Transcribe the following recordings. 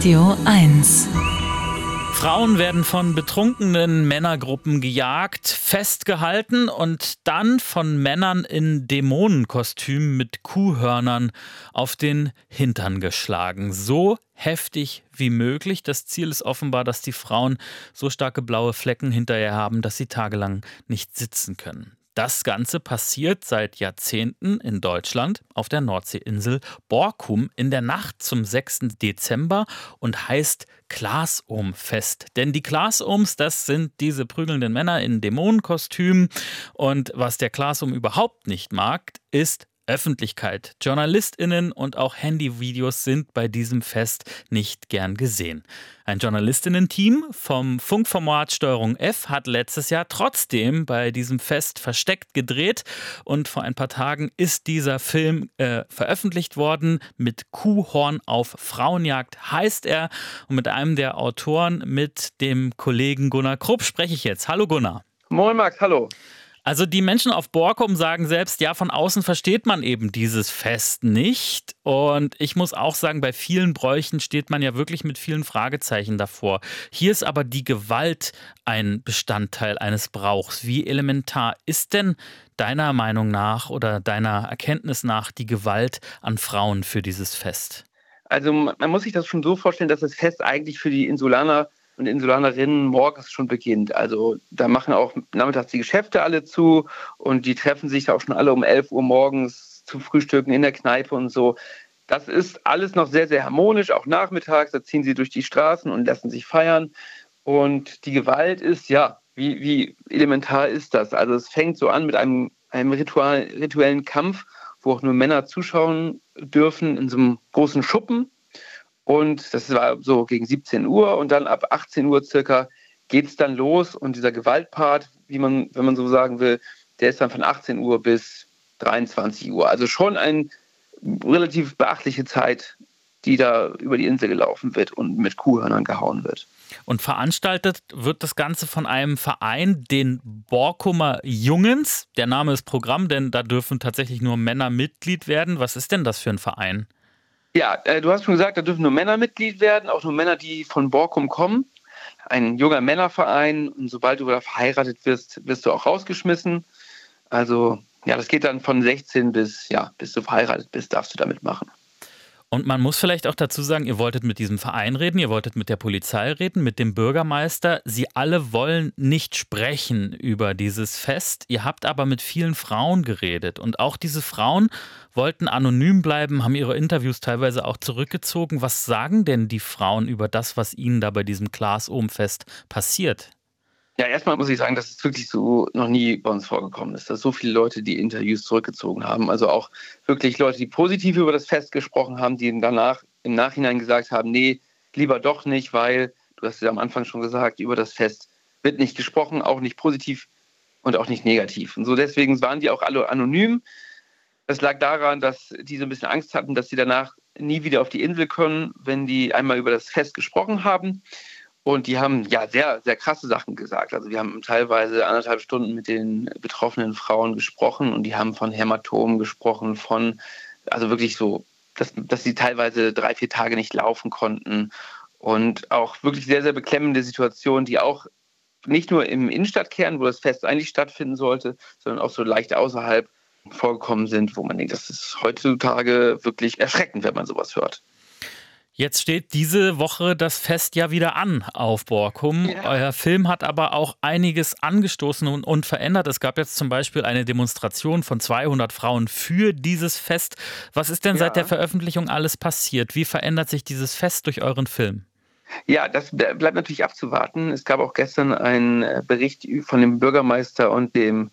Radio 1. Frauen werden von betrunkenen Männergruppen gejagt, festgehalten und dann von Männern in Dämonenkostümen mit Kuhhörnern auf den Hintern geschlagen. So heftig wie möglich. Das Ziel ist offenbar, dass die Frauen so starke blaue Flecken hinterher haben, dass sie tagelang nicht sitzen können. Das Ganze passiert seit Jahrzehnten in Deutschland auf der Nordseeinsel Borkum in der Nacht zum 6. Dezember und heißt Glasohm-Fest. Denn die Glasohms, das sind diese prügelnden Männer in Dämonenkostümen. Und was der Glasohm überhaupt nicht mag, ist Öffentlichkeit. JournalistInnen und auch Handyvideos sind bei diesem Fest nicht gern gesehen. Ein JournalistInnen-Team vom Funkformat Steuerung F hat letztes Jahr trotzdem bei diesem Fest versteckt gedreht und vor ein paar Tagen ist dieser Film veröffentlicht worden. Mit Kuhhorn auf Frauenjagd heißt er und mit einem der Autoren, mit dem Kollegen Gunnar Krupp, spreche ich jetzt. Hallo Gunnar. Moin Max, hallo. Also die Menschen auf Borkum sagen selbst, ja, von außen versteht man eben dieses Fest nicht. Und ich muss auch sagen, bei vielen Bräuchen steht man ja wirklich mit vielen Fragezeichen davor. Hier ist aber die Gewalt ein Bestandteil eines Brauchs. Wie elementar ist denn deiner Meinung nach oder deiner Erkenntnis nach die Gewalt an Frauen für dieses Fest? Also man muss sich das schon so vorstellen, dass das Fest eigentlich für die Insulaner und Insulanerinnen morgens schon beginnt. Also da machen auch nachmittags die Geschäfte alle zu und die treffen sich auch schon alle um 11 Uhr morgens zum Frühstücken in der Kneipe und so. Das ist alles noch sehr, sehr harmonisch, auch nachmittags. Da ziehen sie durch die Straßen und lassen sich feiern. Und die Gewalt ist, ja, wie elementar ist das? Also es fängt so an mit einem rituellen Kampf, wo auch nur Männer zuschauen dürfen in so einem großen Schuppen. Und das war so gegen 17 Uhr und dann ab 18 Uhr circa geht es dann los. Und dieser Gewaltpart, wenn man so sagen will, der ist dann von 18 Uhr bis 23 Uhr. Also schon eine relativ beachtliche Zeit, die da über die Insel gelaufen wird und mit Kuhhörnern gehauen wird. Und veranstaltet wird das Ganze von einem Verein, den Borkumer Jungens. Der Name ist Programm, denn da dürfen tatsächlich nur Männer Mitglied werden. Was ist denn das für ein Verein? Ja, du hast schon gesagt, da dürfen nur Männer Mitglied werden, auch nur Männer, die von Borkum kommen. Ein junger Männerverein und sobald du da verheiratet wirst, wirst du auch rausgeschmissen. Also ja, das geht dann von 16 bis du verheiratet bist, darfst du damit machen. Und man muss vielleicht auch dazu sagen, ihr wolltet mit diesem Verein reden, ihr wolltet mit der Polizei reden, mit dem Bürgermeister. Sie alle wollen nicht sprechen über dieses Fest. Ihr habt aber mit vielen Frauen geredet. Und auch diese Frauen wollten anonym bleiben, haben ihre Interviews teilweise auch zurückgezogen. Was sagen denn die Frauen über das, was ihnen da bei diesem Glasohm-Fest passiert? Ja, erstmal muss ich sagen, dass es wirklich so noch nie bei uns vorgekommen ist, dass so viele Leute die Interviews zurückgezogen haben. Also auch wirklich Leute, die positiv über das Fest gesprochen haben, die danach im Nachhinein gesagt haben, nee, lieber doch nicht, weil, du hast ja am Anfang schon gesagt, über das Fest wird nicht gesprochen, auch nicht positiv und auch nicht negativ. Und so deswegen waren die auch alle anonym. Das lag daran, dass die so ein bisschen Angst hatten, dass sie danach nie wieder auf die Insel können, wenn die einmal über das Fest gesprochen haben. Und die haben ja sehr, sehr krasse Sachen gesagt. Also wir haben teilweise 1,5 Stunden mit den betroffenen Frauen gesprochen und die haben von Hämatomen gesprochen, also wirklich so, dass sie teilweise 3-4 Tage nicht laufen konnten. Und auch wirklich sehr, sehr beklemmende Situationen, die auch nicht nur im Innenstadtkern, wo das Fest eigentlich stattfinden sollte, sondern auch so leicht außerhalb vorgekommen sind, wo man denkt, das ist heutzutage wirklich erschreckend, wenn man sowas hört. Jetzt steht diese Woche das Fest ja wieder an auf Borkum. Ja. Euer Film hat aber auch einiges angestoßen und verändert. Es gab jetzt zum Beispiel eine Demonstration von 200 Frauen für dieses Fest. Was ist denn seit der Veröffentlichung alles passiert? Wie verändert sich dieses Fest durch euren Film? Ja, das bleibt natürlich abzuwarten. Es gab auch gestern einen Bericht von dem Bürgermeister und dem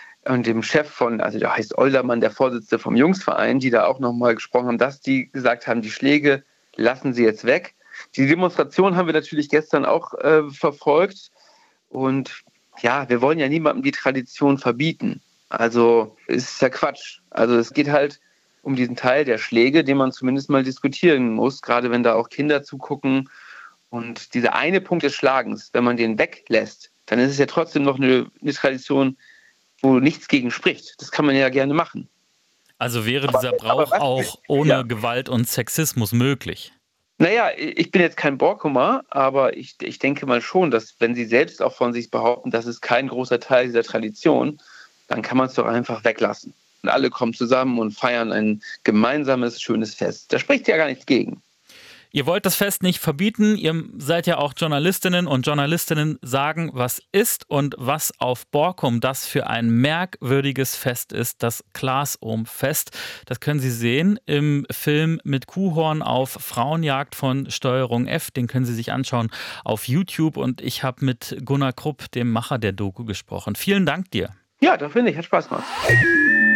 Chef also der heißt Oldermann, der Vorsitzende vom Jungsverein, die da auch nochmal gesprochen haben, dass die gesagt haben, die Schläge lassen sie jetzt weg. Die Demonstration haben wir natürlich gestern auch verfolgt. Und ja, wir wollen ja niemandem die Tradition verbieten. Also ist ja Quatsch. Also es geht halt um diesen Teil der Schläge, den man zumindest mal diskutieren muss, gerade wenn da auch Kinder zugucken. Und dieser eine Punkt des Schlagens, wenn man den weglässt, dann ist es ja trotzdem noch eine Tradition, wo nichts gegen spricht. Das kann man ja gerne machen. Also wäre dieser Brauch auch ohne Gewalt und Sexismus möglich? Naja, ich bin jetzt kein Borkumer, aber ich denke mal schon, dass wenn sie selbst auch von sich behaupten, das ist kein großer Teil dieser Tradition, dann kann man es doch einfach weglassen. Und alle kommen zusammen und feiern ein gemeinsames, schönes Fest. Da spricht ja gar nichts gegen. Ihr wollt das Fest nicht verbieten, ihr seid ja auch Journalistinnen und Journalistinnen sagen, was ist und was auf Borkum das für ein merkwürdiges Fest ist, das Klaas-Ohm-Fest. Das können Sie sehen im Film mit Kuhhorn auf Frauenjagd von Steuerung F. Den können Sie sich anschauen auf YouTube und ich habe mit Gunnar Krupp, dem Macher der Doku, gesprochen. Vielen Dank dir. Ja, da finde ich, hat Spaß gemacht.